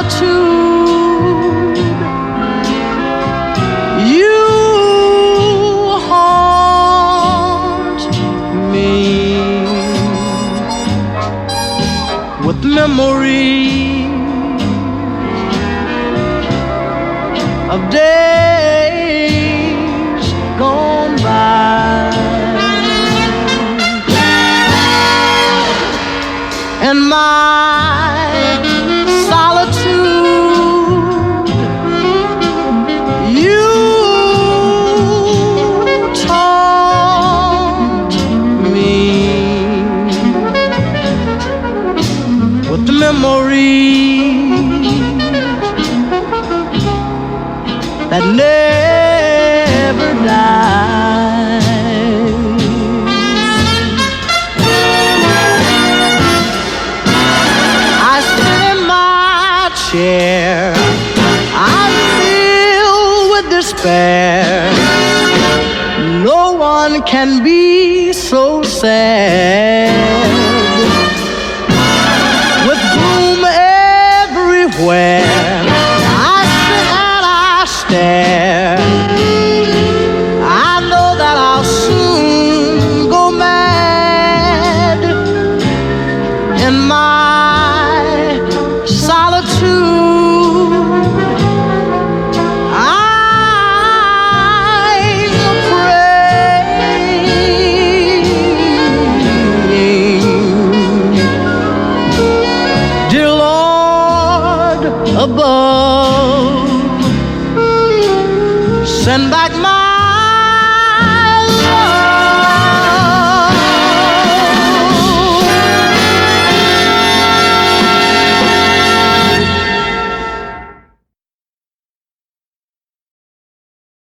solitude. You haunt me with memories of days gone by, and my solitude you taunt me with the memories that never die. I sit in my chair, I'm filled with despair. No one can be so sad, with gloom everywhere. I sit and I stare. I know that I'll soon go mad in my solitude. I'm praying, dear Lord above, send back my love.